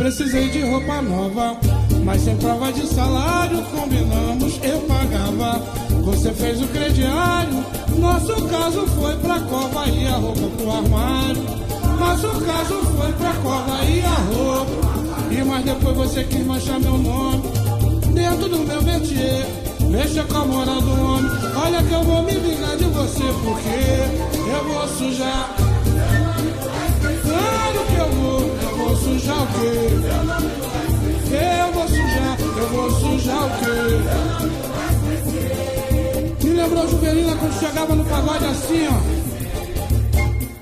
Precisei de roupa nova, mas sem prova de salário, combinamos, eu pagava. Você fez o crediário, nosso caso foi pra cova e a roupa pro armário. Nosso caso foi pra cova e a roupa. E mas depois você quis manchar meu nome dentro do meu métier. Mexa com a moral do homem, olha que eu vou me vingar de você, porque eu vou sujar. Claro que eu vou sujar o quê? Eu vou sujar o quê? Me lembrou Juvelina quando chegava no pagode assim, ó.